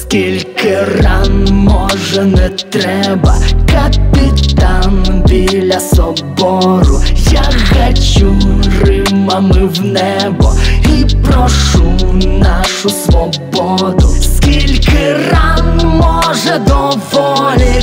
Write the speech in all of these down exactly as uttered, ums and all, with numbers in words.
Скільки ран, може, не треба, капітан біля собору. Я гачу римами в небо і прошу нашу свободу. Скільки ран, може, доволі,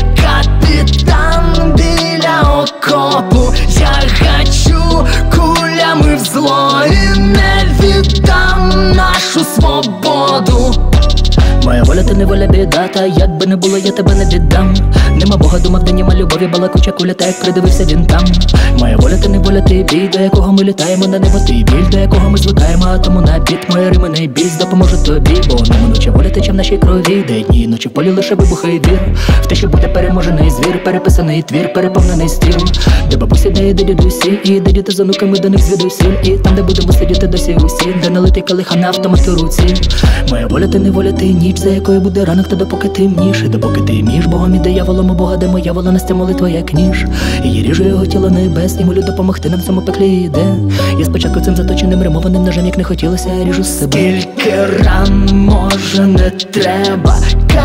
капітан біля окопу. Я гачу кулями в зло і не віддам нашу свободу. Моя воля, ти не воля, біда, та як би не було, я тебе не віддам. Нема Бога, думав, де нема любові, балакуча куля, та як придивився він там. Моя воля, ти не воля, ти бій, до якого ми літаємо на небо, ти біль, до якого ми звикаємо, а тому на біт. Моя рима не бійсь, допоможе тобі, бо неминуча воля тече в нашій крові. Де дні і ночі в полі лише вибухи і вір в те, що буде переможений звір, переписаний твір, переповнений стіл. Де бабусі, де йде дідусі, і де діти за онуками, до них звідусіль. І там, де будемо сидіти досі усі, де не летить калиха на автомат у руці. Моя воля, ти не воля, ти ніч, за якою буде ранок, та допоки темніш. І допоки ти між Богом і дияволом, у Бога, де моя воля, настя молитва як ніж. І я ріжу його тіло небес, і молю допомогти нам в цьому пеклі йде. Я спочатку цим заточеним римованим ножем, як не хотілося, я ріжу себе. Скільки ран, може, не треба,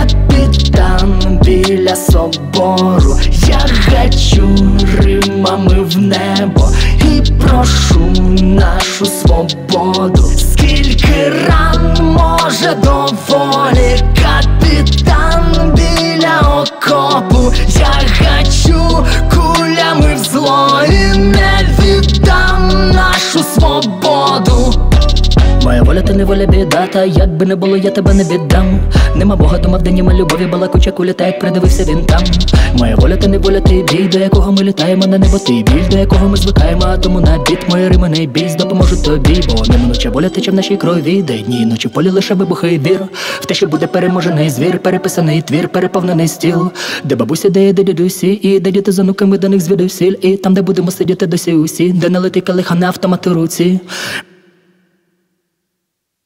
капітан біля собору. Я гачу римами в небо і прошу нашу свободу. Скільки ран, може, доволі, капітан біля окопу. Я гачу кулями в зло і не віддам нашу свободу. Моя воля, ти не воля, біда, та як би не було, я тебе не віддам. Нема Бога, думав, де нема любові, балакуча куля, та як придивився він там. Моя воля, ти не воля, ти бій, до якого ми літаємо на небо, ти біль, до якого ми звикаємо, а тому на біт. Моя рима не бійсь, допоможу тобі, бо неминуча воля тече в нашій крові. Де дні і ночі в полі лише вибухи і вір в те, що буде переможений звір, переписаний твір, переповнений стіл. Де бабусі, де йде дідусі, і де діти за онуками, до них звідусіль. І там, де будемо сидіти досі усі, де не летить калиха на автомат у руці.